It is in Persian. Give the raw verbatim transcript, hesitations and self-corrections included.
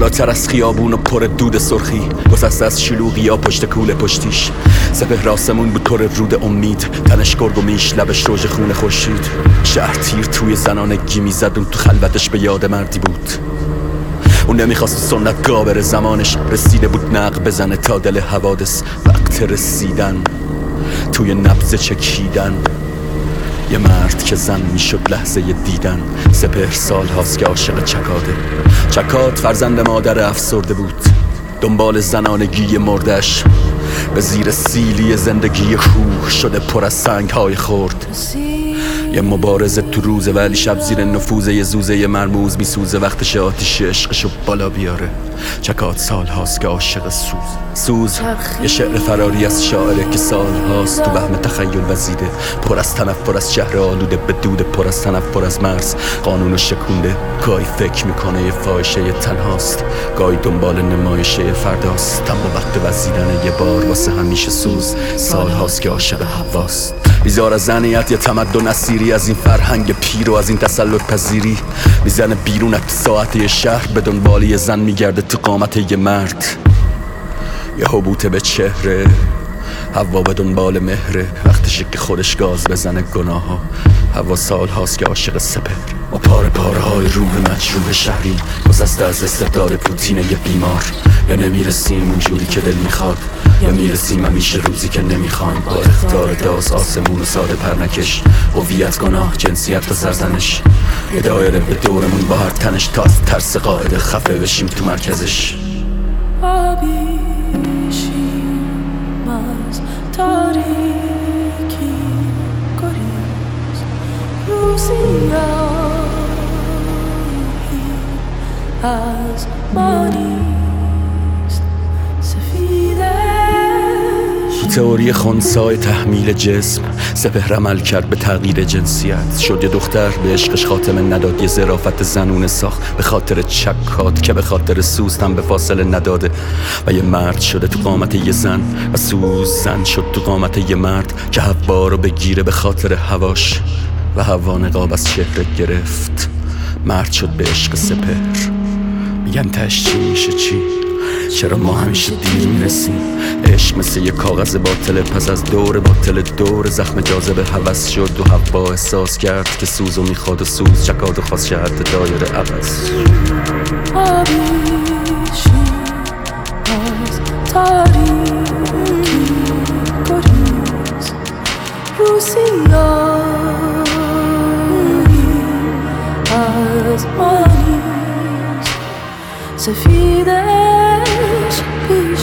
بالاتر از خیابون و پر دود سرخی، گسسته از شلوغی ها پشت کوله پشتیش. سپهر آسمون بود پر رود امید، تنش گرگ و میش لبش روژ خون خورشید. شهر تیر توی زنانگی میزد، اون تو خلوتش به یاد مردی بود. اون نمیخواست سنت گا بره، زمانش رسیده بود نق بزنه تا دل حوادث. وقت رسیدن توی نبض چکیدن، یه مرد که زن میشد لحظه دیدن. سپهر سال هاست که عاشق چکاده. چکاد فرزند مادر افسرده بود، دنبال زنانگی مردش. به زیر سیلی زندگی کوه شده پر از سنگ های خورد. یه مبارزه تو روزه ولی شب زیر نفوذ یه زوزه یه مرموز میسوزه. وقتش آتیش عشقشو بالا بیاره. چکاد سال هاست که عاشق سوز. سوز یه شعر فراری از شاعره که سال هاست تو وهم تخیل وزیده، پر از تنفر از شهر آلوده، به دود پر از تنفر از مرز. قانونو شکونده، گاهی فکر میکنه یه فاحشه یه تنهاست، گاهی دنبال نمایشه یه فرداست. اما وقت وزیدن یه بار واسه همیشه سوز. سال هاست که عاشق هواست. بیزار از زنیت یه تمدن اسیری، از این فرهنگ پیر و از این تسلط پذیری. میزنه بیرون از ساعت یه شهر، به دنبال یه زن میگرده تو قامت یه مرد. یه حبوطه به چهره، هوا به دنبال مهره. وقتشه که خودش گاز بزنه گناه ها. هوا سال هاست که عاشق سپهر. و پاره پاره های روح مجروح شهری، گسسته از استعداد پوتین یه بیمار. یا نمیرسیم اونجوری که دل میخواد، یا میرسیم همیشه روزی که نمیخوایم. با اختار داس آسمون و ساده پرنکش، هویت گناه جنسیت و سرزنش. یه دایره به دورمون با هر تنش، تا از ترس قاعده خفه بشیم تو مرکزش. تاریکی گریز روزیایی از ما نیست سفیدش. تو تئوری خنثی تحمیل جسم، سپهر عمل کرد به تغییر جنسیت. شد یه دختر به عشقش خاتمه نداد، یه ظرافت زنونه ساخت به خاطر چکات که به خاطر سوز هم به فاصله نداده. و یه مرد شده تو قامت یه زن، و سوز زن شد تو قامت یه مرد که هوا رو بگیره به خاطر هواش. و هوا نقاب از چهره گرفت، مرد شد به عشق سپهر. میگن تش چی میشه چی؟ چرا ما همیشه دیر میرسیم؟ عشق مثل یه کاغذ باطله، پس از دور باطل دور زخم جاذبه هوس شد و هوا احساس کرد که سوزو میخواد و سوز چکاد و خواست شهرت دایره عوض. آبیشی از تاریکی گریز روزیایی از ما نیست سفیدش پیش